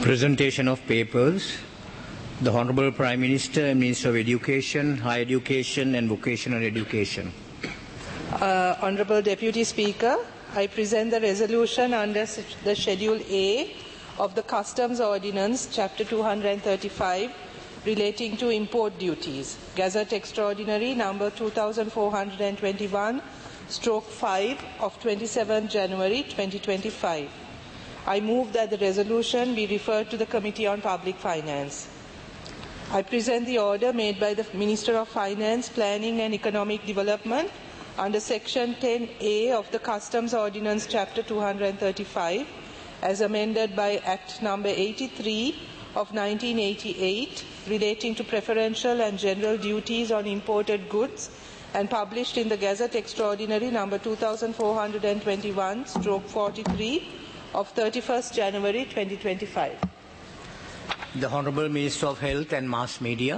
Presentation of papers. The Honorable Prime Minister and Minister of Education, Higher Education and Vocational Education. Honorable Deputy Speaker, I present the resolution under the Schedule A of the Customs Ordinance, Chapter 235, relating to import duties. Gazette Extraordinary number 2421/5 of 27 January 2025. I move that the resolution be referred to the Committee on Public Finance. I present the order made by the Minister of Finance, Planning and Economic Development under Section 10A of the Customs Ordinance Chapter 235 as amended by Act number 83 of 1988 relating to preferential and general duties on imported goods and published in the Gazette Extraordinary number 2421/43 of 31st January 2025. The Honorable Minister of Health and Mass Media.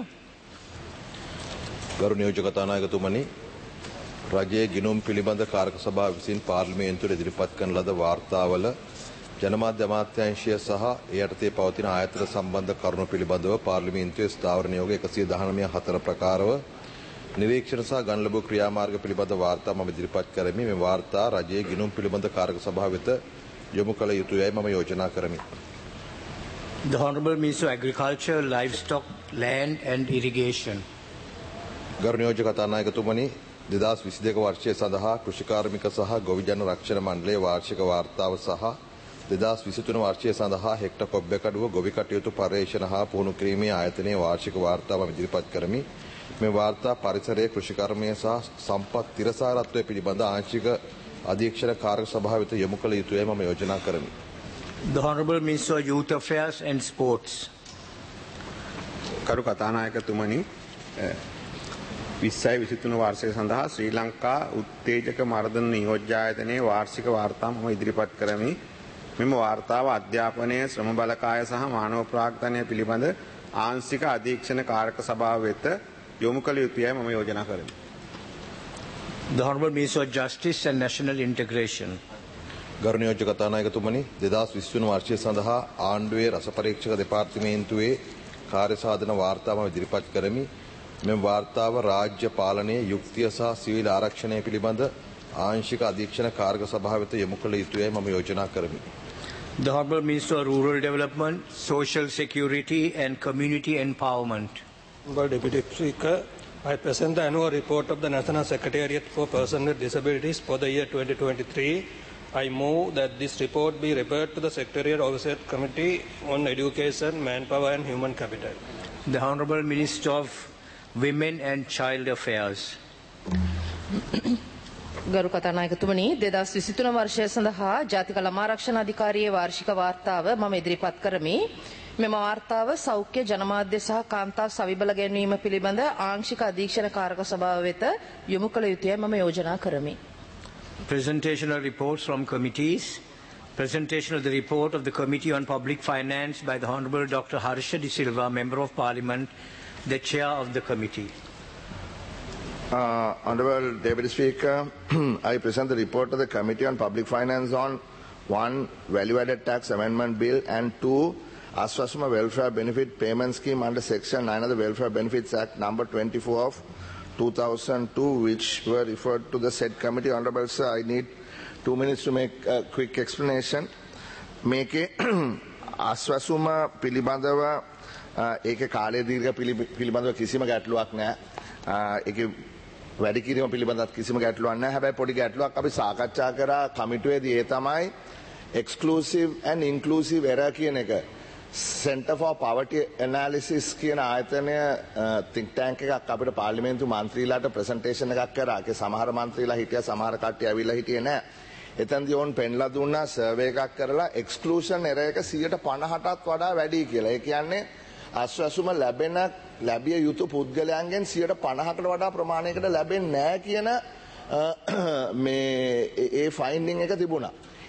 ගරු නියෝජක කතානායකතුමනි, රජයේ ගිණුම් පිළිබඳ කාරක සභාව විසින් පාර්ලිමේන්තුවට ඉදිරිපත් කරන ලද වාර්තාවල ජනමාධ්‍ය අමාත්‍යාංශය සහ ඒ යටතේ පවතින ආයතන සම්බන්ධ කරුණු පිළිබඳව පාර්ලිමේන්තුවේ ස්ථාවර නියෝග 119/4 ප්‍රකාරව නිරීක්ෂණ සහ ගණ ලැබූ ක්‍රියාමාර්ග පිළිබඳ වාර්තා මම ඉදිරිපත් කරමි. මේ වාර්තා රජයේ ගිණුම් පිළිබඳ කාරක සභාව වෙත යොමු කළ යුතුයයි මම යෝජනා කරමි. The Honorable Minister of Agriculture, Livestock, Land and Irrigation. ගරු නියෝජක කතානායකතුමනි, 2022 වර්ෂය සඳහා කෘෂිකාර්මික සහ ගොවිජන රක්ෂණ මණ්ඩලයේ වාර්ෂික වාර්තාව සහ 2023 වර්ෂය සඳහා හෙක්ටර් කොබ්බකඩුව ගොවි කටයුතු පර්යේෂණ හා පුහුණු කිරීමේ ආයතනයේ වාර්ෂික වාර්තාව ඉදිරිපත් කරමි. මේ වාර්තා පරිසරයේ කෘෂිකර්මය සහ සම්පත් තිරසාරත්වය පිළිබඳ ආංශික අධීක්ෂණ කාර්ය සභාව වෙත යොමු කළ යුතුයයි මම යෝජනා කරමි. The Honorable Minister of Youth Affairs and Sports. කරු කතානායකතුමනි, 2023 වර්ෂය සඳහා ශ්‍රී ලංකා උත්තේජක මර්දන නියෝජ්‍ය ආයතනයේ වාර්ෂික වාර්තා මම ඉදිරිපත් කරමි. මෙම වාර්තාව අධ්‍යාපනය, ශ්‍රම බලකාය සහ මානව ප්‍රාග්ධනය පිළිබඳ ආංශික අධීක්ෂණ කාරක සභාව වෙත යොමු කළ යුතුයයි මම යෝජනා කරමි. The Honorable Minister of Justice and National Integration. ගරු නියෝජක කතානායකතුමනි, 2023 වර්ෂය සඳහා ආණ්ඩුවේ රස පරීක්ෂක දෙපාර්තමේන්තුවේ කාර්ය සාධන වාර්තාව ඉදිරිපත් කරමි. මෙම වාර්තාව රාජ්‍ය පාලනයේ යුක්තිය සහ සිවිල් ආරක්ෂණය පිළිබඳ ආංශික අධීක්ෂණ කාර්ය සභාව වෙත යොමු කළ යුතුයයි මම යෝජනා කරමි. The Honorable Minister of Rural Development, Social Security and Community Empowerment. Honorable Deputy Speaker, I present the annual report of the National Secretariat for Persons with Disabilities for the year 2023. I move that this report be referred to the Secretariat Oversight Committee on Education, Manpower and Human Capital. The Honorable Minister of Women and Child Affairs. ගරු කතානායකතුමනි, 2023 වර්ෂය සඳහා ජාතික ළමා ආරක්ෂණ අධිකාරියේ වාර්ෂික වාර්තාව මම ඉදිරිපත් කරමි. මෙම වාර්තාව සෞඛ්‍ය, ජනමාධ්‍ය සහ කාන්තා සවිබල ගැන්වීම පිළිබඳ ආංශික අධීක්ෂණ කාරක සභාව වෙත යොමු කළ යුතුයයි මම යෝජනා කරමි. Presentation of reports from committees. Presentation of the report of the Committee on Public Finance by the Honorable Dr. Harsha De Silva, Member of Parliament, the Chair of the Committee. Honorable Deputy Speaker, I present the report of the Committee on Public Finance on 1. Value-added tax amendment bill and 2. Aswasuma Welfare Benefit Payment Scheme under Section 9 of the Welfare Benefits Act number 24 of 2002, which were referred to the said committee. Honorable Sir, I need 2 minutes to make a quick explanation. Make Aswasuma පිළිබඳව ඒකේ කාලය දීර්ඝ පිළිබඳව කිසිම ගැටලුවක් නැහැ. ඒකේ වැඩි කිරීම පිළිබඳවත් කිසිම ගැටලුවක් නැහැ. හැබැයි පොඩි ගැටලුවක් අපි සාකච්ඡා කරා කමිටුවේදී, ඒ තමයි exclusive and inclusive error කියන එක. Center for Poverty Analysis කියන ආයතනය think tank එකක් අපිට පාර්ලිමේන්තු මන්ත්‍රීලාට ප්‍රසන්ටේෂන් එකක් කරා. ඒකේ සමහර මන්ත්‍රීලා හිටියා, සමහර කට්ටිය ඇවිල්ලා හිටියේ නැහැ. එතනදී ඕන් පෙන්ලා දුන්නා සර්වේ එකක් කරලා exclusion error එක 50%ටත් වඩා වැඩි කියලා. ඒ කියන්නේ අස්වැසුම ලැබිය යුතු පුද්ගලයන්ගෙන් 50%කට වඩා ප්‍රමාණයකට ලැබෙන්නේ නැහැ කියන මේ ඒ ෆයින්ඩින් එක තිබුණා.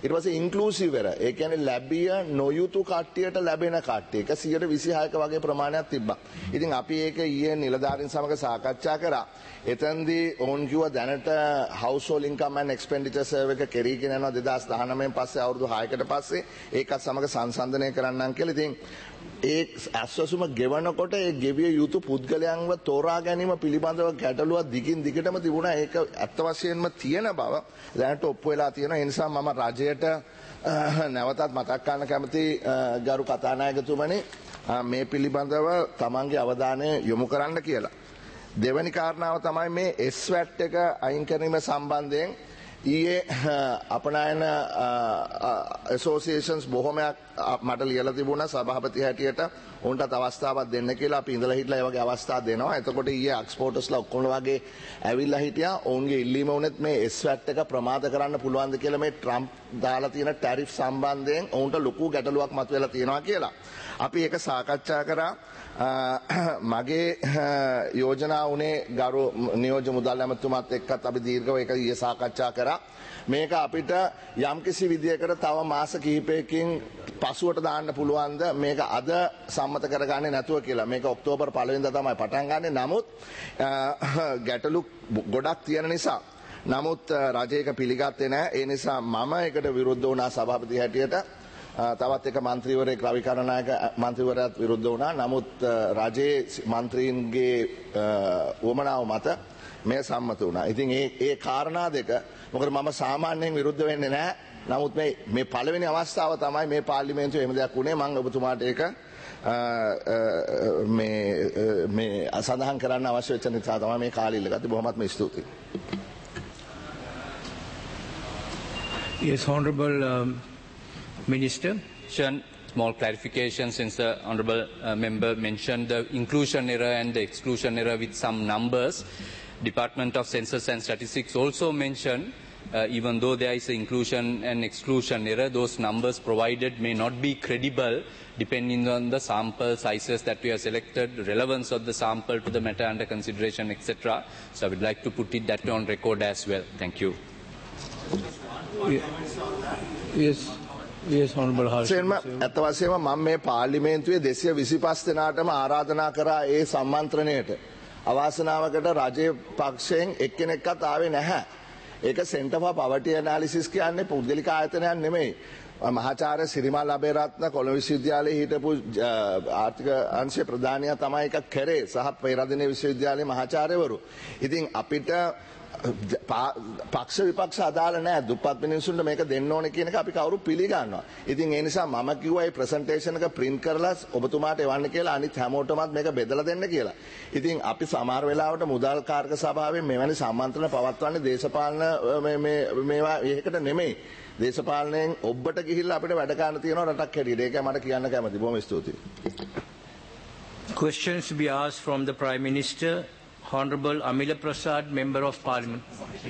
ඊට පස්සේ ඉන්ක්ලූසිව් එරර්. ඒ කියන්නේ ලැබිය නොයුතු කට්ටියට ලැබෙන කට්ටිය. ඒක 126ක වගේ ප්‍රමාණයක් තිබ්බා. ඉතින් අපි ඒක ඊයේ නිලධාරීන් සමග සාකච්ඡා කරා. එතෙන්දී ඔවුන් කිව්වා දැනට household income and expenditure survey එක කෙරීගෙන යනවා 2019 පස්සේ අවුරුදු 6කට පස්සේ ඒකත් සමග සංසන්දනය කරන්නම් කියලා. ඉතින් ඒ අස්වැසුම ගෙවනකොට ඒ ගෙවිය යුතු පුද්ගලයන්ව තෝරා ගැනීම පිළිබඳව ගැටලුවක් දිගින් දිගටම තිබුණා. ඒක අත්ත වශයෙන්ම තියෙන බව දැනට ඔප්පු වෙලා තියෙනවා. ඒ නිසා මම රජයට නැවතත් මතක් කරන්න කැමති ගරු කතානායකතුමනි මේ පිළිබඳව තමන්ගේ අවධානය යොමු කරන්න කියලා. දෙවැනි කාරණාව තමයි මේ SWAT එක අයින් කිරීම සම්බන්ධයෙන් ඊයේ අපනායන ඇසෝසියේෂන්ස් බොහොමයක් මට ලියලා තිබුණා සභාපති හැටියට උන්ටත් අවස්ථාවක් දෙන්න කියලා. අපි ඉඳලා හිටලා ඒ වගේ අවස්ථා දෙනවා. එතකොට ඊයේ එක්ස්පෝර්ටර්ස්ලා ඔක්කොම වගේ ඇවිල්ලා හිටියා. ඔවුන්ගේ ඉල්ලීම වුණත් මේ SWAT එක ප්‍රමාද කරන්න පුළුවන්ද කියලා මේ ට්‍රම්ප් දාලා තියෙන ටැරිෆ් සම්බන්ධයෙන් ඔවුන්ට ලොකු ගැටලුවක් මතුවලා තියෙනවා කියලා. අපි ඒක සාකච්ඡා කරා. මගේ යෝජනා වුණේ ගරු නියෝජ්‍ය මුදල් ඇමතුමාත් එක්කත් අපි දීර්ඝව ඒක ඊයේ සාකච්ඡා කරා. මේක අපිට යම්කිසි විදියකට තව මාස කිහිපයකින් පසුවට දාන්න පුළුවන්ද මේක අද සම්මත කරගන්නේ නැතුව කියලා. මේක ඔක්තෝබර් 1 වෙනිදා තමයි පටන් ගන්නෙ. නමුත් ගැටලු ගොඩක් තියෙන නිසා නමුත් රජය ඒක පිළිගත්තේ නැහැ. ඒ නිසා මම ඒකට විරුද්ධ වුණා සභාපති හැටියට. තවත් එක මන්ත්‍රීවරයෙක් රවි කරනායක මන්ත්‍රීවරයාත් විරුද්ධ වුණා. නමුත් රජයේ මන්ත්‍රීන්ගේ වමනාව මත මේ සම්මත වුණා. ඉතින් ඒ කාරණා දෙක මොකද මම සාමාන්‍යයෙන් විරුද්ධ වෙන්නේ නැහැ. නමුත් මේ පළවෙනි අවස්ථාව තමයි මේ පාර්ලිමේන්තුවේ එහෙම දෙයක් වුණේ. මම ඔබතුමාට ඒක මේ සඳහන් කරන්න අවශ්‍ය වෙච්ච නිසා තමයි මේ කාලය ඉල්ලගත්තේ. බොහොමත්ම ස්තුතියි. Yes, Honorable Minister. Small clarification since the Honourable Member mentioned the inclusion error and the exclusion error with some numbers. Department of Census and Statistics also mentioned even though there is an inclusion and exclusion error, those numbers provided may not be credible depending on the sample sizes that we have selected, the relevance of the sample to the matter under consideration, etc. So I would like to put it that on record as well. Thank you. Yes, Honourable Harshad. ඇත්ත වශයෙන්ම මම මේ පාර්ලිමේන්තුවේ 225 දෙනාටම ආරාධනා කරා ඒ සම්මන්ත්‍රණයට. අවාසනාවකට රජයේ පක්ෂයෙන් එක්කෙනෙක්වත් ආවේ නැහැ. ඒක Center for Poverty Analysis කියන්නේ පුද්ගලික ආයතනයක් නෙමෙයි. මහාචාර්ය සිරිමල් අබේරත්න කොළඹ විශ්වවිද්‍යාලයේ හිටපු ආර්ථික අංශයේ ප්‍රධානියා තමයි ඒක කරේ සහ පෙරදිනේ විශ්වවිද්‍යාලයේ මහාචාර්යවරු. ඉතින් අපිට පක්ෂ විපක්ෂ අදාළ නැහැ. දුප්පත් මිනිස්සුන්ට මේක දෙන්න ඕනේ කියන එක අපි කවුරු පිළිගන්නවා. ඉතින් ඒ නිසා මම කිව්වා මේ ප්‍රසන්ටේෂන් එක print කරලා ඔබතුමාට එවන්න කියලා අනිත් හැමෝටමත් මේක බෙදලා දෙන්න කියලා. ඉතින් අපි සමහර වෙලාවට මුදල් කාර්ක සභාවෙන් මෙවැනි සම්මන්ත්‍රණ පවත්වන්නේ දේශපාලන මේවා ඒකට නෙමෙයි. දේශපාලනයෙන් ඔබට ගිහිල්ලා අපිට වැඩ කරන්න තියෙනවා රටක් හැටියට. ඒකයි මට කියන්න කැමති. බොහොම ස්තුතියි. Questions to be asked from the Prime Minister. Honorable Amila Prasad, Member of Parliament.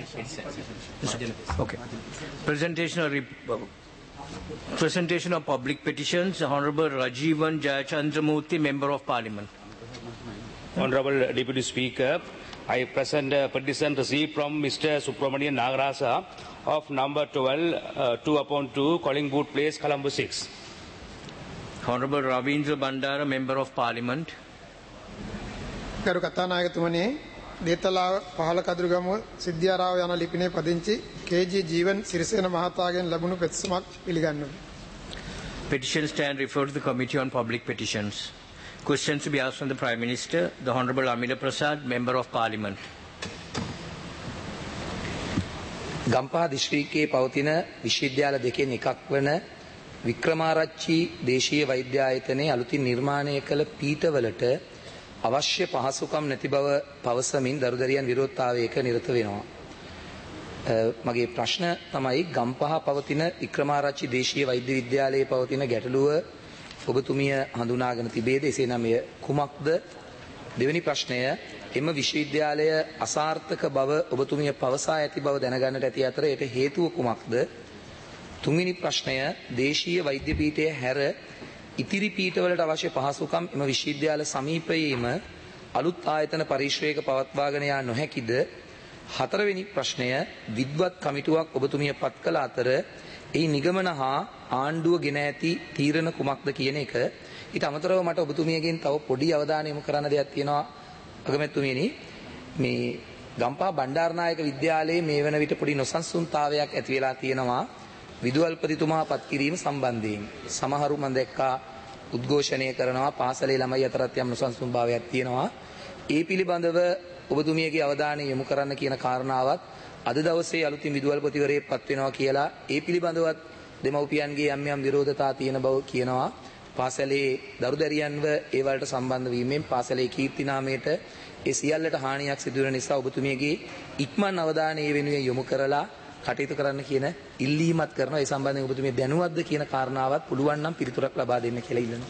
Okay. Presentation of public petitions. Honorable Rajivan Jayachandramurthy, Member of Parliament. Honorable Deputy Speaker, I present a petition received from Mr. Subramanian Nagarasa of number 12, 2/2, Collingwood Place, Colombo 6. Honorable Ravindra Bandara, Member of Parliament. ගරු කතානායකතුමනි, දේතලා පහළ කදුරුගම සිද්ධාරාව යන ලිපිනේ පදිංචි KG Jeevan Sirisena මහතාගෙන් ලැබුණු පෙත්සමක් පිළිගන්නවා. Petitions stand referred to the Committee on Public Petitions. Questions to be asked from the Prime Minister. The Honorable Amila Prasad, Member of Parliament. Gampaha දිස්ත්‍රික්කයේ පවතින විශ්වවිද්‍යාල දෙකෙන් එකක් වන වික්‍රමාරච්චි දේශීය වෛද්‍ය ආයතනයේ අලුතින් නිර්මාණය කළ පීඨවලට අවශ්‍ය පහසුකම් නැති බව පවසමින් දරුදරියන් විරෝධතාවයක නිරත වෙනවා. මගේ ප්‍රශ්න තමයි ගම්පහ පවතින වික්‍රමාරච්චි දේශීය වෛද්‍ය විද්‍යාලයේ පවතින ගැටලුව ඔබතුමිය හඳුනාගෙන තිබේද? එසේනම් එය කුමක්ද? දෙවෙනි ප්‍රශ්නය, එම විශ්වවිද්‍යාලය අසාර්ථක බව ඔබතුමිය පවසා ඇති බව දැනගන්නට ඇති අතර එයට හේතුව කුමක්ද? තුන්වෙනි ප්‍රශ්නය, දේශීය වෛද්‍ය පීඨය හැර ඉතිරි පීඨවලට අවශ්‍ය පහසුකම් එම විශ්වවිද්‍යාල සමීපයේම අලුත් ආයතන පරිශ්‍රයක පවත්වාගෙන යා නොහැකිද? හතරවෙනි ප්‍රශ්නය විද්වත් කමිටුවක් ඔබතුමිය පත් කළ අතර ඒ නිගමන හා ආණ්ඩුව ගෙන ඇති තීරණ කුමක්ද කියන එක. ඊට අමතරව මට ඔබතුමියගෙන් තව පොඩි අවධානය යොමු කරන්න දෙයක් තියෙනවා අගමැතිතුමියනි. මේ ගම්පහ බණ්ඩාරනායක විද්‍යාලයේ මේ වන විට පොඩි නොසන්සුන්තාවයක් ඇති වෙලා තියෙනවා විදුහල්පතිතුමා පත් කිරීම සම්බන්ධයෙන්. සමහරු මම දැක්කා උද්ඝෝෂණය කරනවා පාසලේ ළමයි අතරත් යම් නොසන්සුන්භාවයක් තියෙනවා. ඒ පිළිබඳව ඔබතුමියගේ අවධානය යොමු කරන්න කියන කාරණාවත් අද දවසේ අලුතින් විදුහල්පතිවරයෙක් පත් වෙනවා කියලා ඒ පිළිබඳවත් දෙමව්පියන්ගේ යම් යම් විරෝධතා තියෙන බව කියනවා. පාසලේ දරුදැරියන්ව ඒ වලට සම්බන්ධ වීමෙන් පාසලේ කීර්ති නාමයට ඒ සියල්ලට හානියක් සිදු වෙන නිසා ඔබතුමියගේ ඉක්මන් අවධානය ඒ වෙනුවෙන් යොමු කරලා කටයුතු කරන්න කියන ඉල්ලීමක් කරනවා. ඒ සම්බන්ධයෙන් ඔබතුමිය දැනුවත්ද කියන කාරණාවත් පුළුවන් නම් පිළිතුරක් ලබා දෙන්න කියලා ඉල්ලනවා.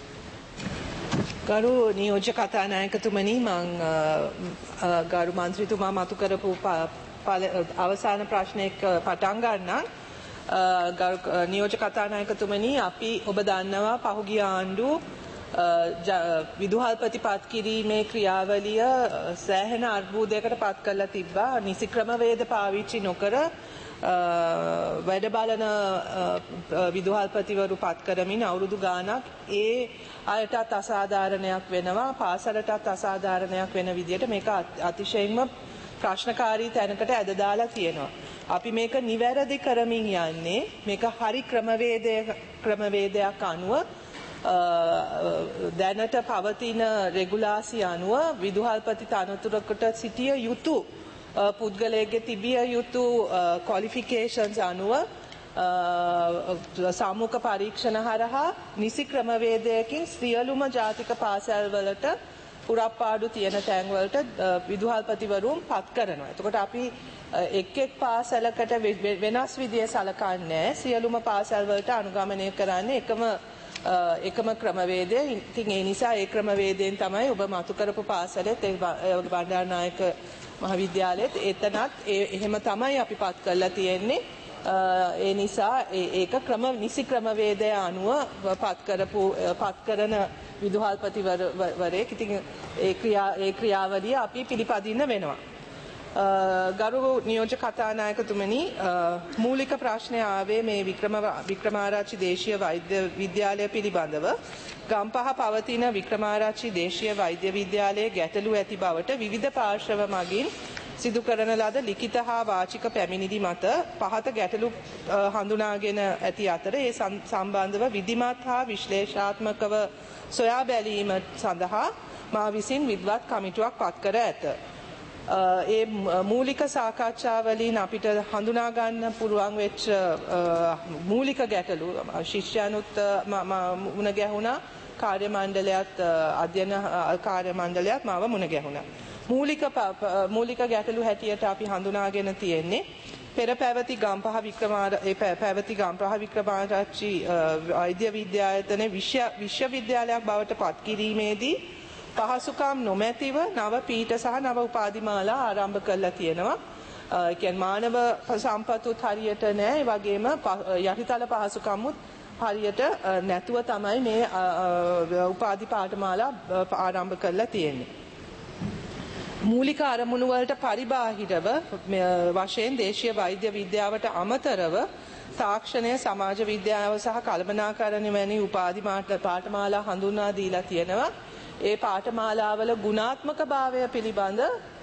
ගරු නියෝජ්‍ය කතානායකතුමනි, මං ගරු මන්ත්‍රීතුමා මතු කරපු අවසාන ප්‍රශ්නයක පටන් ගන්නම්. ගරු නියෝජ්‍ය කතානායකතුමනි, අපි ඔබ දන්නවා පහුගිය ආණ්ඩු විදුහල්පති පත් කිරීමේ ක්‍රියාවලිය සෑහෙන අර්බුදයකට පත් කරලා තිබ්බා. නිසි ක්‍රමවේද පාවිච්චි නොකර වැඩ බලන විදුහල්පතිවරු පත් කරමින් අවුරුදු ගාණක් ඒ අයටත් අසාධාරණයක් වෙනවා, පාසලටත් අසාධාරණයක් වෙන විදිහට මේක අතිශයින්ම ප්‍රශ්නකාරී තැනකට ඇද දාලා තියෙනවා. අපි මේක නිවැරදි කරමින් යන්නේ මේක හරි ක්‍රමවේදයක් අනුව දැනට පවතින රෙගුලාසි අනුව විදුහල්පති තනතුරකට සිටිය යුතු පුද්ගලයෙක්ගේ තිබිය යුතු ක්වොලිෆිකේෂන්ස් අනුව සාමූහික පරීක්ෂණ හරහා නිසි ක්‍රමවේදයකින් සියලුම ජාතික පාසල් වලට පුරප්පාඩු තියෙන තැන් වලට විදුහල්පතිවරුන් පත් කරනවා. එතකොට අපි එක් එක් පාසලකට වෙනස් විදිහේ සලකන්නේ සියලුම පාසල් වලට අනුගමනය කරන්නේ එකම ක්‍රමවේදය. ඉතින් ඒ නිසා ඒ ක්‍රමවේදයෙන් තමයි ඔබ මතු කරපු පාසලෙත් බණ්ඩාරනායක මහාවිද්‍යාලයේත් එතනත් එහෙම තමයි අපි පත් කරලා තියෙන්නේ. ඒ නිසා ඒක නිසි ක්‍රමවේදය අනුව පත් කරන විදුහල්පතිවරයෙක්. ඉතින් ඒ ක්‍රියාවලිය අපි පිළිපදින්න වෙනවා. ගරු නියෝජ්‍ය කතානායකතුමනි, මූලික ප්‍රශ්නය ආවේ මේ වික්‍රමාරච්චි දේශීය වෛද්‍ය විද්‍යාලය පිළිබඳව. ගම්පහ පවතින වික්‍රමාරච්චි දේශීය වෛද්‍ය විද්‍යාලයේ ගැටලු ඇති බවට විවිධ පාර්ශව මගින් සිදු කරන ලද ලිඛිත හා වාචික පැමිණිලි මත පහත ගැටලු හඳුනාගෙන ඇති අතර ඒ සම්බන්ධව විධිමත් හා විශ්ලේෂාත්මකව සොයා බැලීම සඳහා මා විසින් විද්වත් කමිටුවක් පත් කර ඇත. ඒ මූලික සාකච්ඡාවලින් අපිට හඳුනා ගන්න පුළුවන් වෙච්ච මූලික ගැටලු ශිෂ්‍යයනුත් මුණ ගැහුණා, කාර්ය මණ්ඩලයත් අධ්‍යයන කාර්ය මණ්ඩලයත් මාව මුණ ගැහුණා. මූලික ගැටලු හැටියට අපි හඳුනාගෙන තියෙන්නේ පෙර පැවති ගම්පහ වික්‍රමාරච්චි වෛද්‍ය විද්‍යායතනයේ විශ්වවිද්‍යාලයක් බවට පත් කිරීමේදී පහසුකම් නොමැතිව නව පීඨ සහ නව උපාධිමාලා ආරම්භ කරලා තියෙනවා. ඒ කියන්නේ මානව සම්පතුත් හරියට නැහැ, ඒ වගේම යටිතල පහසුකම්මුත් හරියට නැතුව තමයි මේ උපාධි පාඨමාලා ආරම්භ කරලා තියෙන්නේ. මූලික අරමුණු වලට පරිබාහිරව වශයෙන් දේශීය වෛද්‍ය විද්‍යාවට අමතරව තාක්ෂණය, සමාජ විද්‍යාව සහ කළමනාකරණ වැනි උපාධි පාඨමාලා හඳුන්වා දීලා තියෙනවා. ඒ පාඨමාලාවල ගුණාත්මක භාවය පිළිබඳ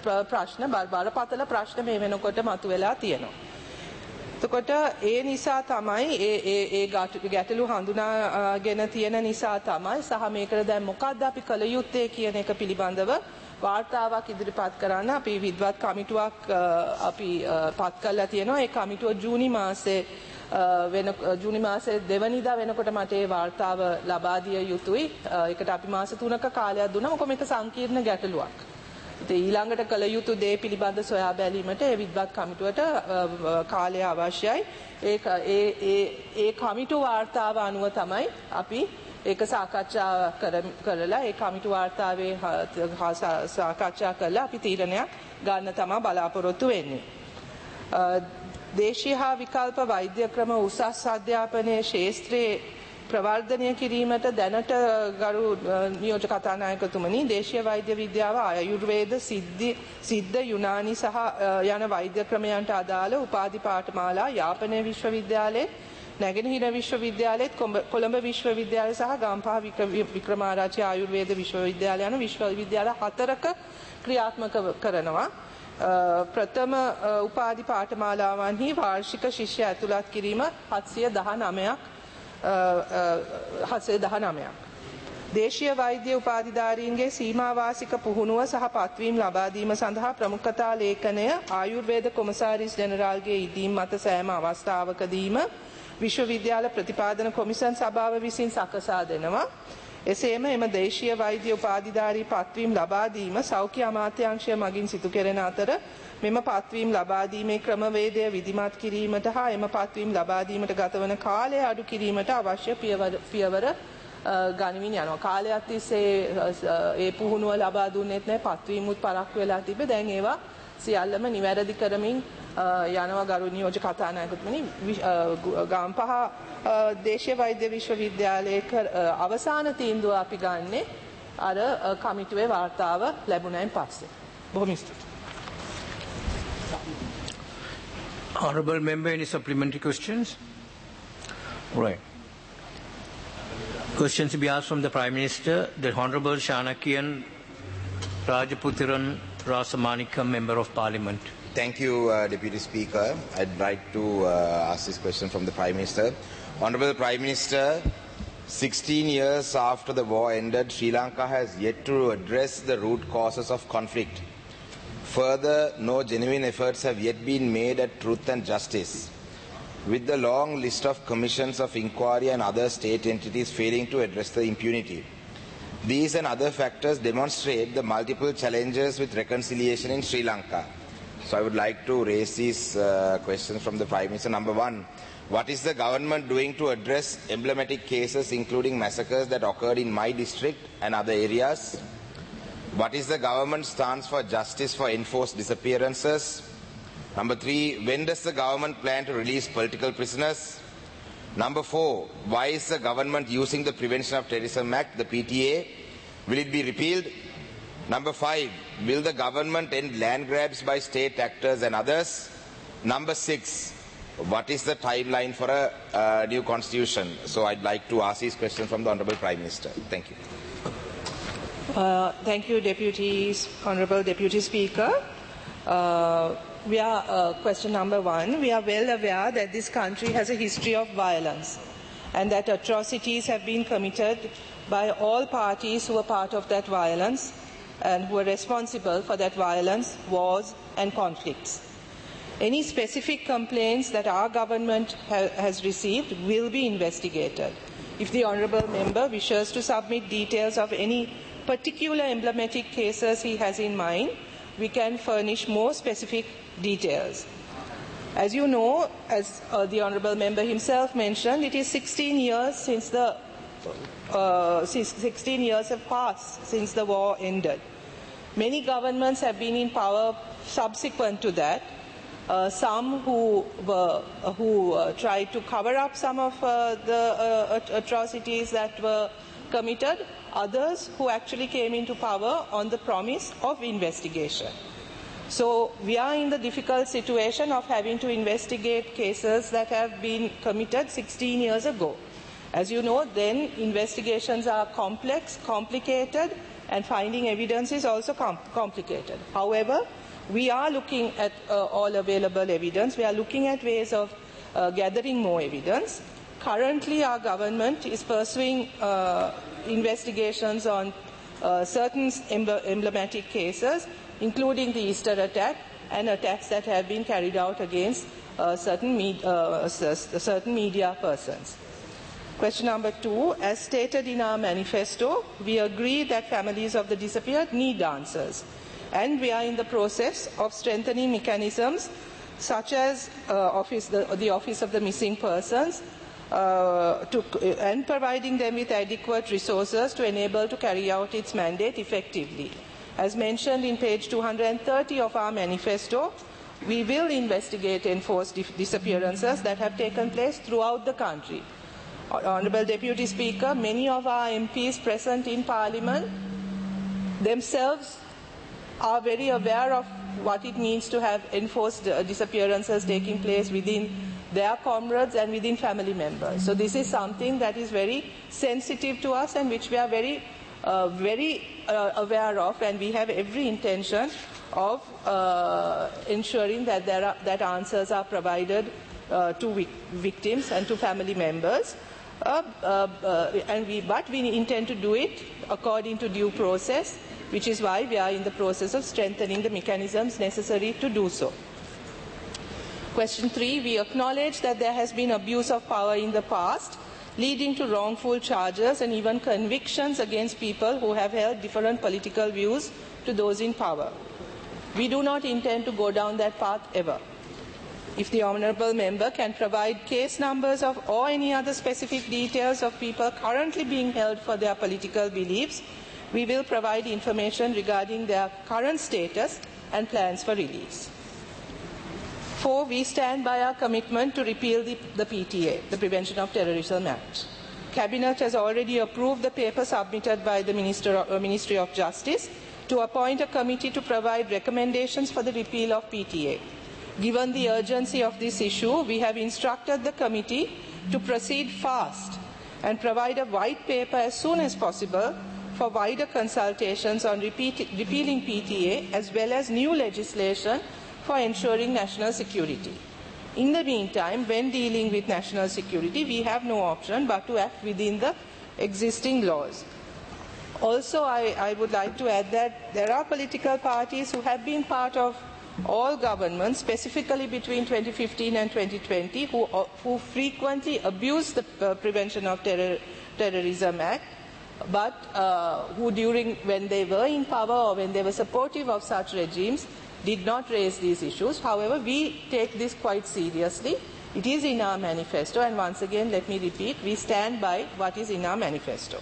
බරපතල ප්‍රශ්න මේ වෙනකොට මතුවලා තියෙනවා. එතකොට ඒ නිසා තමයි ඒ ගැටලු හඳුනාගෙන තියෙන නිසා තමයි සහ මේකට දැන් මොකක්ද අපි කළ යුත්තේ කියන එක පිළිබඳව වාර්තාවක් ඉදිරිපත් කරන්න අපි විද්වත් කමිටුවක් අපි පත් කරලා තියෙනවා. ඒ කමිටුව ජූනි මාසේ 2 වෙනිදා වෙනකොට මට ඒ වාර්තාව ලබා දිය යුතුයි. ඒකට අපි මාස 3ක කාලයක් දුන්නා. මොකද මේක සංකීර්ණ ගැටලුවක්. ඉතින් ඊළඟට කළ යුතු දේ පිළිබඳ සොයා බැලීමට ඒ විද්වත් කමිටුවට කාලය අවශ්‍යයි. ඒ කමිටු වාර්තාව අනුව තමයි අපි ඒක සාකච්ඡා කරලා ඒ කමිටු වාර්තාවේ සාකච්ඡා කරලා අපි තීරණයක් ගන්න තමයි බලාපොරොත්තු වෙන්නේ. දේශීය හා විකල්ප වෛද්‍ය ක්‍රම උසස් අධ්‍යාපනයේ ශාස්ත්‍රයේ ප්‍රවර්ධනය කිරීමට දැනට ගරු නියෝජ්‍ය කතානායකතුමනි දේශීය වෛද්‍ය විද්‍යාව ආයුර්වේද සිද්ධ යුනානි සහ යන වෛද්‍ය ක්‍රමයන්ට අදාළ උපාධි පාඨමාලා යාපනය විශ්වවිද්‍යාලයේ නැගෙනහිර විශ්වවිද්‍යාලයේත් කොළඹ විශ්වවිද්‍යාලය සහ ගම්පහ වික්‍රමාරච්චි ආයුර්වේද විශ්වවිද්‍යාලය යන විශ්වවිද්‍යාල 4ක ක්‍රියාත්මක කරනවා. ප්‍රථම උපාධි පාඨමාලාවන්හි වාර්ෂික ශිෂ්‍ය ඇතුළත් කිරීම 719ක්. දේශීය වෛද්‍ය උපාධිධාරීන්ගේ සීමාවාසික පුහුණුව සහ පත්වීම් ලබා දීම සඳහා ප්‍රමුඛතා ලේඛනය ආයුර්වේද කොමසාරිස් ජෙනරාල්ගේ ඉදීම් මත සෑම අවස්ථාවකදීම විශ්වවිද්‍යාල ප්‍රතිපාදන කොමිසම් සභාව විසින් සකසා දෙනවා. එසේම එම දේශීය වෛද්‍ය උපාධිධාරී පත්වීම් ලබා දීම සෞඛ්‍ය අමාත්‍යාංශය මගින් සිදු කෙරෙන අතර මෙම පත්වීම් ලබා දීමේ ක්‍රමවේදය විධිමත් කිරීමට හා එම පත්වීම් ලබා දීමට ගතවන කාලය අඩු කිරීමට අවශ්‍ය පියවර ගනිමින් යනවා. කාලයක් තිස්සේ ඒ පුහුණුව ලබා දුන්නෙත් නැහැ, පත්වීමුත් පරක්කු වෙලා තිබේ. දැන් ඒවා සියල්ලම නිවැරදි කරමින් යනවා. ගරු නියෝජ්‍ය කතානායකතුමනි, ගම්පහ දේශීය වෛද්‍ය විශ්වවිද්‍යාලයේ අවසාන තීන්දුව අපි ගන්නේ අර කමිටුවේ වාර්තාව ලැබුණයින් පස්සේ. බොහොම ස්තුතියි. Honourable member, any supplementary questions? Right. Questions to be asked from the Prime Minister. The Honourable Shanakian Rajaputhiran Rasamanikam, Member of Parliament. Thank you, Deputy Speaker. I'd like to ask this question from the Prime Minister. Honourable Prime Minister, 16 years after the war ended, Sri Lanka has yet to address the root causes of conflict. Further, no genuine efforts have yet been made at truth and justice. With the long list of commissions of inquiry and other state entities failing to address the impunity. These and other factors demonstrate the multiple challenges with reconciliation in Sri Lanka. So I would like to raise these questions from the Prime Minister. Number one, what is the government doing to address emblematic cases including massacres that occurred in my district and other areas? What is the government's stance for justice for enforced disappearances? Number three, when does the government plan to release political prisoners? Number four, why is the government using the Prevention of Terrorism Act, the PTA? Will it be repealed? Number five, will the government end land grabs by state actors and others? Number six, what is the timeline for a new constitution? So I'd like to ask these questions from the Honourable Prime Minister. Thank you. Thank you, Honourable Deputy Speaker. Question number one. We are well aware that this country has a history of violence and that atrocities have been committed by all parties who were part of that violence and who are responsible for that violence, wars and conflicts. Any specific complaints that our government has received will be investigated. If the Honourable Member wishes to submit details of any particular emblematic cases he has in mind, we can furnish more specific details. As you know, as the Honourable Member himself mentioned, it is 16 years since 16 years have passed since the war ended. Many governments have been in power subsequent to that. Some who tried to cover up some of the atrocities that were committed, others who actually came into power on the promise of investigation. So we are in the difficult situation of having to investigate cases that have been committed 16 years ago. As you know, then investigations are complex, complicated, and finding evidence is also complicated. However, we are looking at all available evidence. We are looking at ways of gathering more evidence. Currently, our government is pursuing investigations on certain emblematic cases, including the Easter attack and attacks that have been carried out against certain media persons. Question number two, as stated in our manifesto, we agree that families of the disappeared need answers. And we are in the process of strengthening mechanisms such as the Office of the Missing Persons and providing them with adequate resources to enable to carry out its mandate effectively. As mentioned in page 230 of our manifesto, we will investigate enforced disappearances that have taken place throughout the country. Honourable Deputy Speaker, many of our MPs present in Parliament themselves are very aware of what it means to have enforced disappearances taking place within their comrades and within family members. So this is something that is very sensitive to us and which we are very aware of, and we have every intention of ensuring that that answers are provided to victims and to family members. But we intend to do it according to due process, which is why we are in the process of strengthening the mechanisms necessary to do so. Question 3, we acknowledge that there has been abuse of power in the past, leading to wrongful charges and even convictions against people who have held different political views to those in power. We do not intend to go down that path ever. If the Honourable Member can provide case numbers of or any other specific details of people currently being held for their political beliefs, we will provide information regarding their current status and plans for release. 4, we stand by our commitment to repeal the PTA, the Prevention of Terrorism Act. Cabinet has already approved the paper submitted by the Ministry of Justice to appoint a committee to provide recommendations for the repeal of PTA. Given the urgency of this issue, we have instructed the committee to proceed fast and provide a white paper as soon as possible for wider consultations on repealing PTA as well as new legislation for ensuring national security. In the meantime, when dealing with national security, we have no option but to act within the existing laws. Also, I would like to add that there are political parties who have been part of all governments, specifically between 2015 and 2020, who frequently abuse the Prevention of Terrorism Act, but who when they were in power or when they were supportive of such regimes, did not raise these issues. However, we take this quite seriously. It is in our manifesto, and once again, let me repeat, we stand by what is in our manifesto.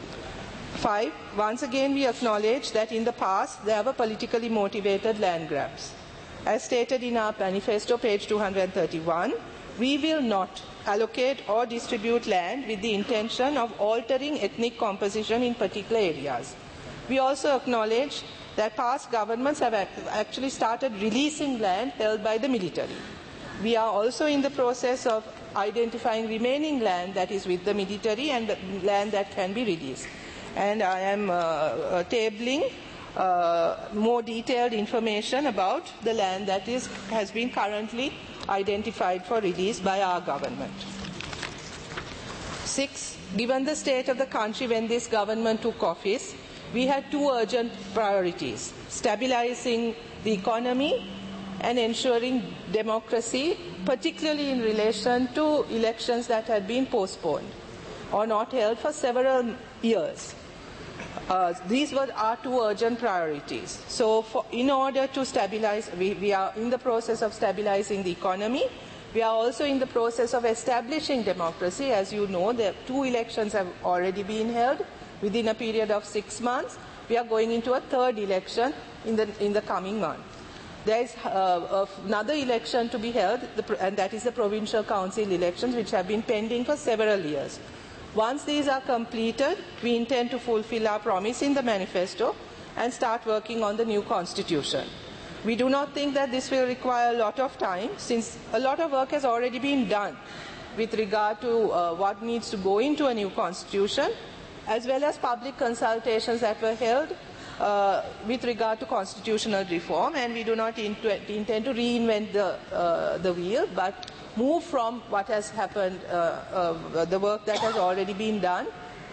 5, once again we acknowledge that in the past there were politically motivated land grabs. As stated in our manifesto, page 231, we will not allocate or distribute land with the intention of altering ethnic composition in particular areas. We also acknowledge that past governments have actually started releasing land held by the military. We are also in the process of identifying remaining land that is with the military and the land that can be released. And I am tabling more detailed information about the land that has been currently identified for release by our government. 6, given the state of the country when this government took office, we had 2 urgent priorities: stabilizing the economy and ensuring democracy, particularly in relation to elections that had been postponed or not held for several years. These were our 2 urgent priorities. So in order to stabilize, we are in the process of stabilizing the economy. We are also in the process of establishing democracy. As you know, the 2 elections have already been held within a period of 6 months. We are going into a 3rd election in the coming month. There is another election to be held, and that is the provincial council elections, which have been pending for several years. Once these are completed, we intend to fulfill our promise in the manifesto and start working on the new constitution. We do not think that this will require a lot of time, since a lot of work has already been done with regard to what needs to go into a new constitution, as well as public consultations that were held with regard to constitutional reform, and we do not intend to reinvent the wheel, but move from what has happened, the work that has already been done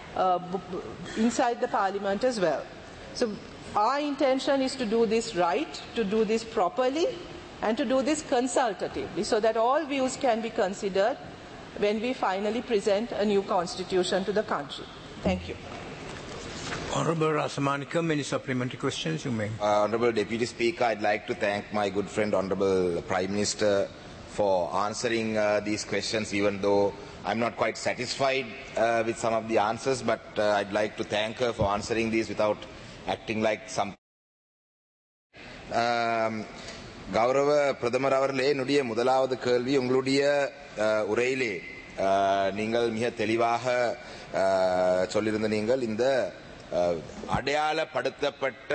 inside the Parliament as well. So our intention is to do this right, to do this properly, and to do this consultatively, so that all views can be considered when we finally present a new constitution to the country. Thank you. Honourable Rasamanikam, any supplementary questions you may? Honourable Deputy Speaker, I'd like to thank my good friend Honourable Prime Minister for answering these questions, even though I'm not quite satisfied with some of the answers, but I'd like to thank her for answering these without acting like some. கௌரவ பிரதமர் அவர்களே, என்னுடைய முதலாவது கேள்வி உங்களுடைய உரையிலே நீங்கள் மிக தெளிவாக சொல்லியிருந்த நீங்கள் இந்த அடையாளப்படுத்தப்பட்ட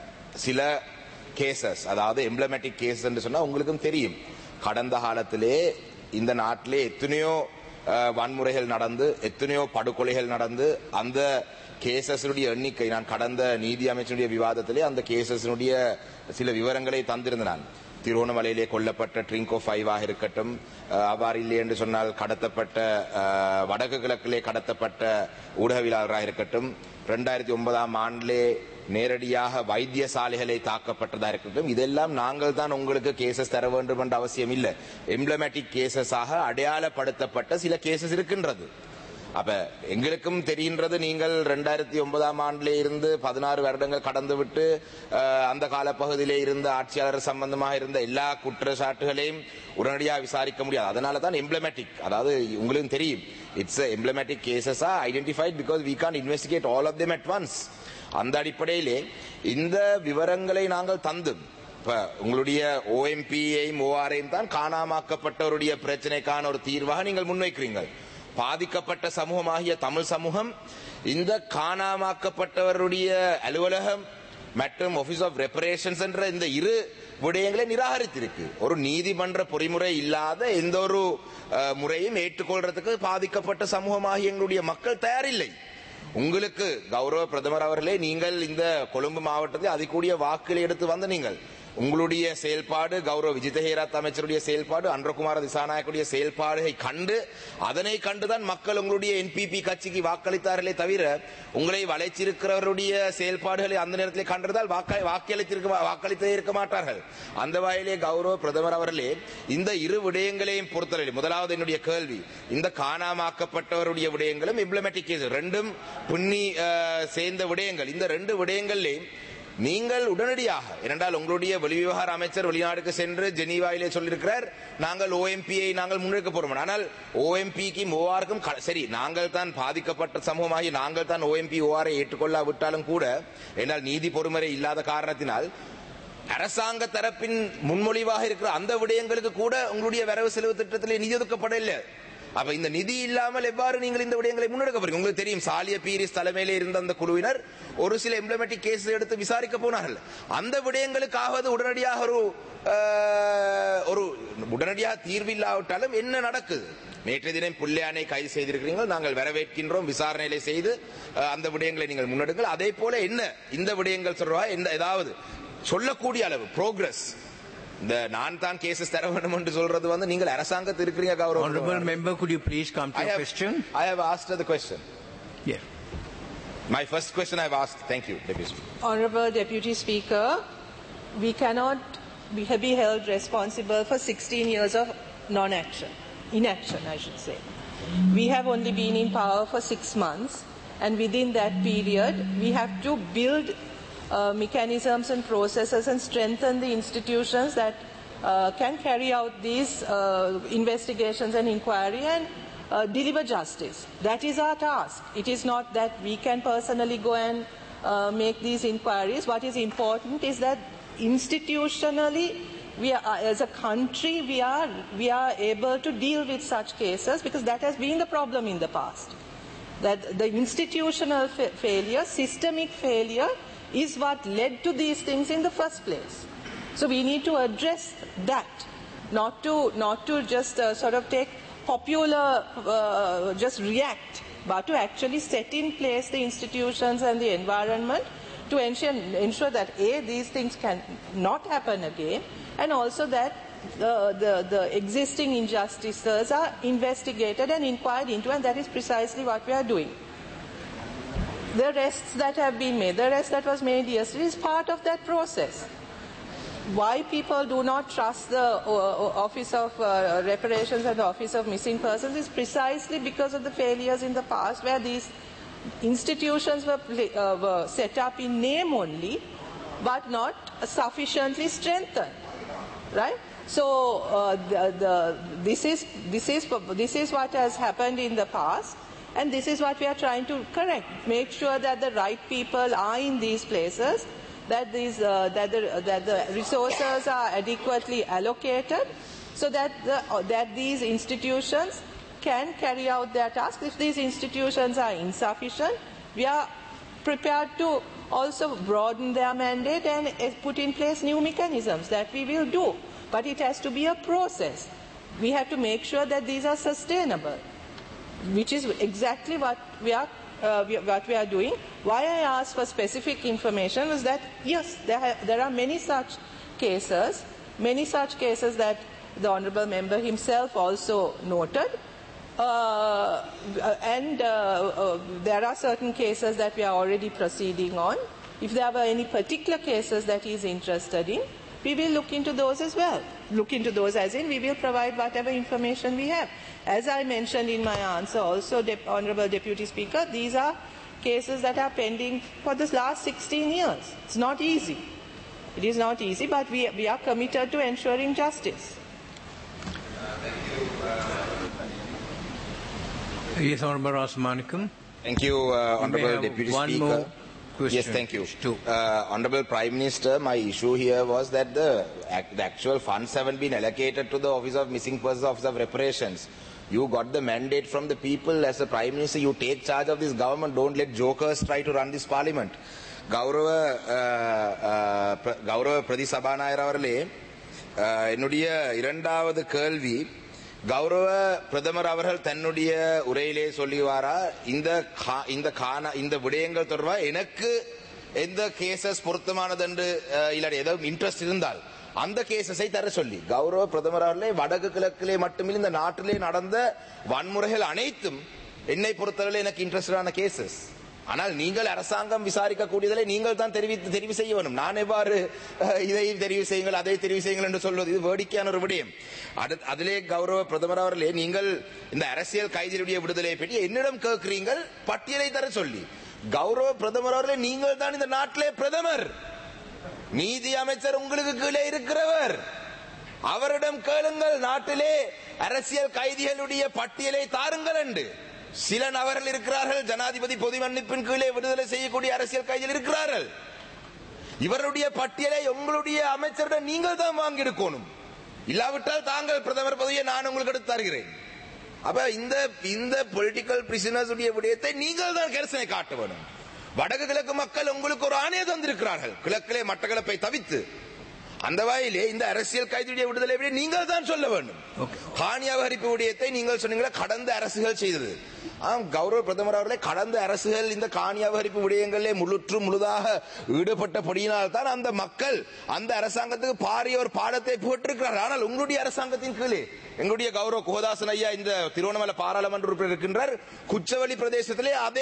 சில கேசஸ், அதாவது எம்ப்ளமேட்டிக் கேசஸ் என்று சொன்னா உங்களுக்கும் தெரியும். கடந்த காலத்திலே இந்த நாட்டிலே எத்தனையோ வன்முறைகள் நடந்து, எத்தனையோ படுகொலைகள் நடந்து, அந்த கேசஸுடைய எண்ணிக்கை, நான் கடந்த நீதி அமைச்சருடைய விவாதத்திலே அந்த கேசஸினுடைய சில விவரங்களை தந்திருந்தேன். திருவோணமலையிலே கொல்லப்பட்ட ட்ரிங்கோ 5 இருக்கட்டும், அவ்வாறு இல்லை என்று சொன்னால் கடத்தப்பட்ட வடக்கு கிழக்கிலே கடத்தப்பட்ட ஊடகவியலாளராக இருக்கட்டும், 2009ஆம் ஆண்டிலே நேரடியாக வைத்தியசாலைகளை தாக்கப்பட்டதா இருக்கட்டும், இதெல்லாம் நாங்கள் தான் உங்களுக்கு கேசஸ் தர வேண்டும் என்ற அவசியம் இல்லை. எம்ப்ளமேட்டிக் கேசஸாக அடையாளப்படுத்தப்பட்ட சில கேசஸ் இருக்கின்றது. அப்ப எங்களுக்கும் தெரிகின்றது, நீங்கள் 2009ஆம் ஆண்டிலே இருந்து 16 வருடங்கள் கடந்து விட்டு அந்த காலப்பகுதியிலே இருந்த ஆட்சியாளர் சம்பந்தமாக இருந்த எல்லா குற்றச்சாட்டுகளையும் உடனடியாக விசாரிக்க முடியாது. அதனால தான் எம்ப்ளமேட்டிக், அதாவது உங்களுக்கு தெரியும், it's emblematic cases are identified because we can't investigate all of them at once. அந்த அடிப்படையிலே இந்த விவரங்களை நாங்கள் தந்து, இப்ப உங்களுடைய OMP-ஐயும் OR-ஐயும் தான் காணாமாக்கப்பட்டவருடைய பிரச்சனைக்கான ஒரு தீர்வாக நீங்கள் முன்வைக்கிறீர்கள். பாதிக்கப்பட்ட சமூகமாகிய தமிழ் சமூகம் இந்த காணாமாக்கப்பட்டவருடைய அலுவலகம் மற்றும் ஆபீஸ் ஆஃப் ரெப்பரேஷன்ஸ் என்ற இந்த இரு விடயங்களை நிராகரித்திருக்கு. ஒரு நீதிமன்ற பொறிமுறை இல்லாத எந்த ஒரு முறையும் ஏற்றுக்கொள்றதுக்கு பாதிக்கப்பட்ட சமூகமாகிய எங்களுடைய மக்கள் தயாரில்லை. உங்களுக்கு கௌரவ பிரதமர் அவர்களே, நீங்கள் இந்த கொழும்பு மாவட்டத்தில் அதிகூடிய வாக்குகளை எடுத்து வந்த நீங்கள், உங்களுடைய செயல்பாடு, கௌரவ விஜித ஹேராத் அமைச்சருடைய செயல்பாடு, அன்றகுமார திசாநாயக்குடைய செயல்பாடுகளை கண்டு, அதனை கண்டுதான் மக்கள் உங்களுடைய NPP கட்சிக்கு வாக்களித்தார்களே தவிர, உங்களை வளைச்சிருக்கிறவருடைய செயல்பாடுகளை அந்த நேரத்தில் கண்டதால் வாக்களித்தே இருக்க மாட்டார்கள். அந்த வகையிலே கௌரவ பிரதமர் அவர்களே, இந்த இரு விடயங்களையும் பொறுத்தவரை, முதலாவது என்னுடைய கேள்வி, இந்த காணாமாக்கப்பட்டவருடைய விடயங்களும் எம்ப்ளமேட்டிக் கேஸ் ரெண்டும் புண்ணி சேர்ந்த விடயங்கள், இந்த ரெண்டு விடயங்களையும் நீங்கள் உடனடியாக, ஏனென்றால் உங்களுடைய வெளிவிவகார அமைச்சர் வெளிநாடுக்கு சென்று ஜெனீவாவிலே சொல்லியிருக்கிறார், நாங்கள் OMP-ஐ நாங்கள் முன்னெடுக்க போறோம். ஆனால் OMP-க்கும் OR-க்கும் சரி, நாங்கள் தான் பாதிக்கப்பட்ட சமூகமாகி நாங்கள் தான் OMP OR-ஐ ஏற்றுக்கொள்ளாவிட்டாலும் கூட, என்றால் நீதி பொறுமுறை இல்லாத காரணத்தினால் அரசாங்க தரப்பின் முன்மொழிவாக இருக்கிற அந்த விடயங்களுக்கு கூட உங்களுடைய வரவு செலவு திட்டத்திலே நிதி ஒதுக்கப்படவில்லை. அப்ப இந்த நிதி இல்லாமல் எவ்வாறு நீங்கள் இந்த விடயங்களை முன்னெடுக்க போறீங்க? உங்களுக்கு தெரியும், சாலிய பீரிஸ் தலைமையிலே இருந்த அந்த குழுவினர் ஒரு சில எம்ப்ளமேட்டிக் கேஸ் எடுத்து விசாரிக்க போனார்கள். அந்த விடயங்களுக்காவது உடனடியாக ஒரு உடனடியாக தீர்வில்லாவிட்டாலும் என்ன நடக்குது? நேற்றைய தினம் புள்ளையானை கைது செய்திருக்கிறீர்கள், நாங்கள் வரவேற்கின்றோம். விசாரணைகளை செய்து அந்த விடயங்களை நீங்கள் முன்னெடுங்கள். அதே போல என்ன இந்த விடயங்கள் சொல்றா, ஏதாவது சொல்லக்கூடிய அளவு ப்ரோக்ரஸ், இந்த நான் தான் கேசஸ் தர வேண்டும் என்று சொல்றது வந்து நீங்கள் அரசாங்கத்தில் இருக்கிறீங்க கௌரவ. Honorable member, could you please come to your question? I have asked the question. Yeah. My first question I have asked. Thank you, Deputy Speaker. Honorable Deputy Speaker, we cannot be held responsible for 16 years of inaction, I should say. We have only been in power for 6 months, and within that period, we have to build mechanisms and processes and strengthen the institutions that can carry out these investigations and inquiry and deliver justice. That is our task. It is not that we can personally go and make these inquiries. What is important is that institutionally, we are, as a country, we are able to deal with such cases, because that has been the problem in the past. That the institutional failure, systemic failure, is what led to these things in the first place. So we need to address that, not to just sort of take popular, just react, but to actually set in place the institutions and the environment to ensure that these things can not happen again, and also that the existing injustices are investigated and inquired into, and that is precisely what we are doing. The arrests that have been made, the arrest that was made yesterday is part of that process. Why people do not trust the Office of Reparations and the Office of Missing Persons is precisely because of the failures in the past, where these institutions were set up in name only, but not sufficiently strengthened, right? So this is what has happened in the past. And this is what we are trying to correct. Make sure that the right people are in these places, that the resources are adequately allocated, so that these institutions can carry out their task. If these institutions are insufficient, we are prepared to also broaden their mandate and put in place new mechanisms. That we will do. But it has to be a process. We have to make sure that these are sustainable, which is exactly what we are doing. Why I asked for specific information was that, yes, there are many such cases that the Honourable Member himself also noted. And there are certain cases that we are already proceeding on. If there were any particular cases that he is interested in, we will look into those as well. Look into those as in we will provide whatever information we have. As I mentioned in my answer also, Honourable Deputy Speaker, these are cases that are pending for the last 16 years. It's not easy. It is not easy, but we are committed to ensuring justice. Yes, Honourable Rasmanicum. Thank you, Honourable Deputy one Speaker. more question. Yes, thank you. Honourable Prime Minister, my issue here was that the actual funds haven't been allocated to the Office of Missing Persons, Office of Reparations. You got the mandate from the people as a Prime Minister. You take charge of this government. Don't let jokers try to run this parliament. கௌரவ பிரதி சபாநாயகர் அவர்களே, என்னுடைய இரண்டாவது கேள்வி, கௌரவ பிரதமர் அவர்கள் தன்னுடைய உரையிலே சொல்லிவாரா இந்த விடயங்கள் தொடர்பாக எனக்கு எந்த கேசஸ் பொருத்தமானது என்று இல்லாட்டி ஏதோ இன்ட்ரெஸ்ட் இருந்தால் அந்த கேசஸை தர சொல்லி கௌரவ பிரதமர் அவர்களே வடக்கு கிழக்கிலே மட்டுமில்லை இந்த நாட்டிலே நடந்த வன்முறைகள் அனைத்தும் என்னை பொறுத்தவரை எனக்கு இன்ட்ரெஸ்டான கேசஸ். ஆனால் நீங்கள் அரசாங்கம் விசாரிக்க கூடியதை நீங்கள் தான் தெரிவு செய்ய வேண்டும். நான் எவ்வாறு இதை தெரிவு செய்யுங்கள் அதை தெரிவு செய்யுங்கள் என்று சொல்வது இது வேடிக்கையான ஒரு விடயம். அதிலே கௌரவ பிரதமர் அவர்களே, நீங்கள் இந்த அரசியல் கைதிகளுடைய விடுதலை பற்றி என்னிடம் கேட்கிறீர்கள் பட்டியலை தர சொல்லி. கௌரவ பிரதமர் அவர்களே, நீங்கள் தான் இந்த நாட்டிலே பிரதமர், நீதி அமைச்சர் உங்களுக்கு கீழே இருக்கிறவர். அவரிடம் கேளுங்கள் நாட்டிலே அரசியல் கைதிகளுடைய பட்டியலை தாருங்கள் என்று. சில நபர்கள் இருக்கிறார்கள் ஜனாதிபதி பொது மன்னிப்பின் கீழே விடுதலை செய்யக்கூடிய அரசியல் கைதிகள் இருக்கிறார்கள். இவருடைய பட்டியலை உங்களுடைய அமைச்சரிடம் நீங்கள் தான் வாங்கி எடுக்கணும். இல்லாவிட்டால் தாங்கள் பிரதமர் பதவியை நான் உங்களுக்கு எடுத்து தருகிறேன். அப்ப இந்த பொலிட்டிக்கல் பிரிசனர்ஸ் உடைய விடயத்தை நீங்கள் தான் கரிசனை காட்ட வேண்டும். வடக்கு கிழக்கு மக்கள் உங்களுக்கு ஒரு ஆணையை தந்திருக்கிறார்கள், கிழக்கிலே மட்டக்களப்பை தவித்து. அந்த வகையிலே இந்த அரசியல் கைதியுடைய விடுதலை நீங்கள் தான் சொல்ல வேண்டும். காணி அபகரிப்பு விடயத்தை நீங்கள் சொன்னீங்களா கடந்த அரசுகள் செய்தது. கௌரவ பிரதமர் அவர்களே, கடந்த அரசுகள் இந்த காணி அபகரிப்பு விடயங்களிலே முழுதாக ஈடுபட்டபடியினால் தான் அந்த மக்கள் அந்த அரசாங்கத்துக்கு பாரிய ஒரு பாடத்தை போட்டிருக்கிறார்கள். ஆனால் உங்களுடைய அரசாங்கத்தின் கீழே எங்களுடைய கௌரவ கோதாசன் ஐயா இந்த திருவண்ணாமலை பாராளுமன்ற உறுப்பினர் இருக்கின்றார். குச்சவெளி பிரதேசத்திலே அதே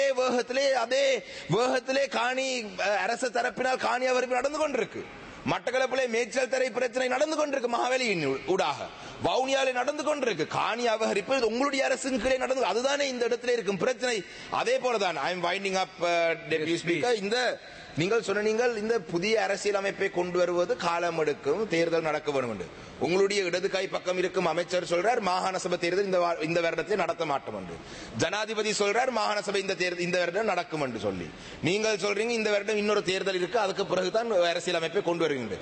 வேகத்திலே காணி அரசு தரப்பினால் காணி அபகரிப்பு நடந்து கொண்டிருக்கு. மட்டக்களப்பிலே மேய்ச்சல் தரை பிரச்சனை நடந்து கொண்டிருக்கு, மகாவேலியின் ஊடாக வவுனியாலே நடந்து கொண்டிருக்கு. காணி அபகரிப்பு உங்களுடைய அரசின் கீழே நடந்து, அதுதானே இந்த இடத்துல இருக்கும் பிரச்சனை. அதே போலதான் I am winding up deputy speaker, இந்த நீங்கள் சொன்னீங்கள் இந்த புதிய அரசியல் அமைப்பை கொண்டு வருவது காலம் எடுக்கும், தேர்தல் நடக்க வேண்டும் என்று. உங்களுடைய இடது கை பக்கம் இருக்கும் அமைச்சர் சொல்றார் மாகாண சபை தேர்தல் இந்த வருடத்தில் நடத்த மாட்டோம் என்று. ஜனாதிபதி சொல்றார் மாகாண சபை இந்த வருடம் நடக்கும் என்று சொல்லி. நீங்கள் சொல்றீங்க இந்த வருடம் இன்னொரு தேர்தல் இருக்கு, அதுக்கு பிறகுதான் அரசியல் அமைப்பை கொண்டு வருகின்ற.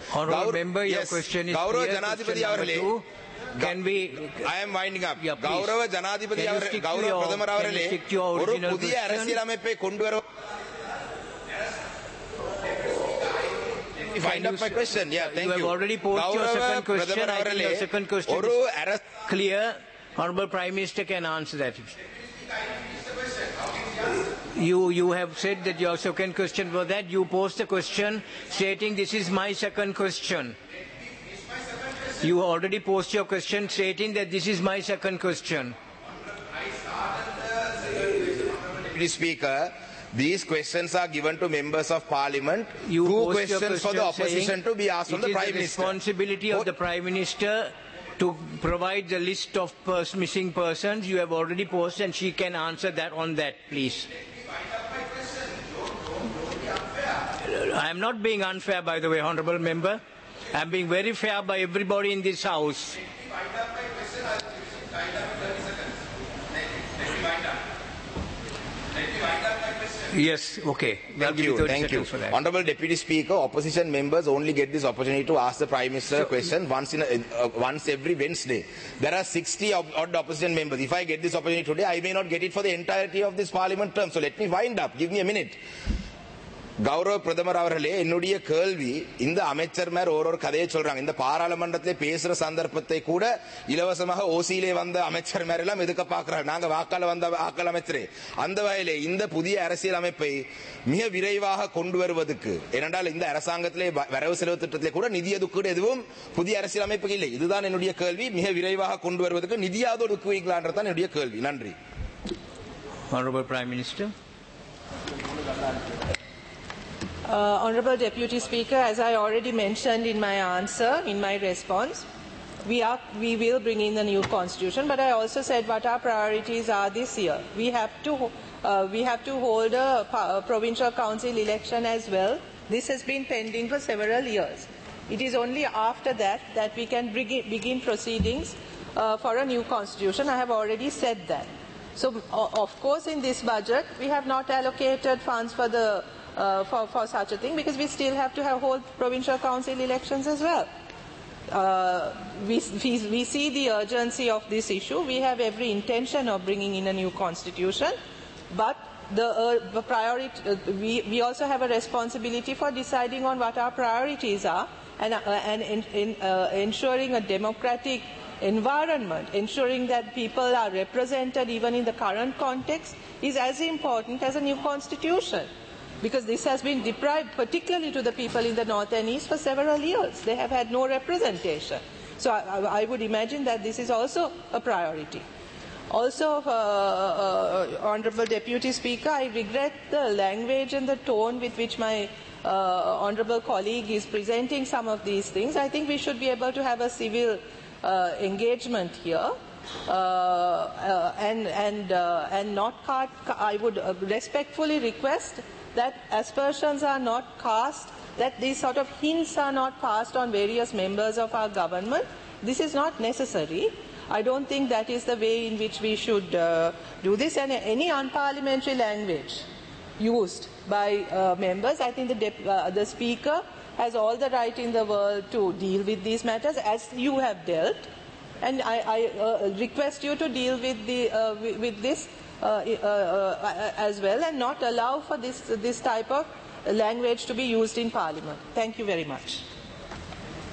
கௌரவ ஜனாதிபதி அவர்களே, I am winding up. கௌரவ ஜனாதிபதி அவர்களே, கௌரவ பிரதமர் அவர்களே, ஒரு புதிய அரசியல் அமைப்பை கொண்டு வர Find up my question. Yeah, thank you. You have already posed your second question. I think your second question is clear. Honourable Prime Minister can answer that. You have said that your second question was that you posed a question stating this is my second question. You already posed your question stating that this is my second question. Speaker, these questions are given to members of parliament. Two questions for the opposition to be asked from the Prime Minister. It is the responsibility of the Prime Minister to provide the list of missing persons. You have already posted and she can answer that on that, please. I am not being unfair, by the way, Honourable Member. I am being very fair by everybody in this House. Yes, okay. Thank you. Thank you. For that. Honorable Deputy Speaker, opposition members only get this opportunity to ask the Prime Minister a question once every Wednesday. There are 60 odd opposition members. If I get this opportunity today, I may not get it for the entirety of this Parliament term. So let me wind up. Give me a minute. கௌரவ பிரதமர் அவர்களே, என்னுடைய கேள்வி, இந்த அமைச்சர்மார் ஒரு கதையை சொல்றாங்க. இந்த பாராளுமன்றத்திலே பேசுற சந்தர்ப்பத்தை கூட இலவசமாக ஓசியிலே வந்த அமைச்சர்மார் எல்லாம் எதுக்க பாக்குறாங்க. நாங்க வாக்காள வந்த வாக்காள அமைச்சரே, அந்த வகையிலே இந்த புதிய அரசியல் அமைப்பை மிக விரைவாக கொண்டு வருவதற்கு, ஏனென்றால் இந்த அரசாங்கத்திலே வரவு செலவு திட்டத்திலே கூட நிதி ஒதுக்கீடு எதுவும் புதிய அரசியல் அமைப்பு இல்லை. இதுதான் என்னுடைய கேள்வி. மிக விரைவாக கொண்டு வருவதற்கு நிதியாவது ஒதுக்குவீங்களான்றதான் என்னுடைய கேள்வி. நன்றி. Honorable Prime Minister. Honorable Deputy Speaker, as I already mentioned in my answer, in my response, we will bring in the new constitution, but I also said what our priorities are this year. We have to hold a provincial council election as well. This has been pending for several years. It is only after that that we can begin proceedings for a new constitution. I have already said that. So, of course, in this budget, we have not allocated funds for the for such a thing, because we still have to hold provincial council elections as well. We see the urgency of this issue. We have every intention of bringing in a new constitution, but the priority, we also have a responsibility for deciding on what our priorities are, and ensuring a democratic environment, ensuring that people are represented even in the current context, is as important as a new constitution. Because this has been deprived, particularly to the people in the north and east, for several years. They have had no representation. So I would imagine that this is also a priority. Also, Honorable Deputy Speaker, I regret the language and the tone with which my Honorable colleague is presenting some of these things. I think we should be able to have a civil engagement here. And not I would respectfully request that aspersions are not cast, that these sort of hints are not cast on various members of our government. This is not necessary. I don't think that is the way in which we should do this. And any unparliamentary language used by members, I think the Speaker has all the right in the world to deal with these matters, as you have dealt. And I request you to deal with this as well, and not allow for this type of language to be used in Parliament. Thank you very much.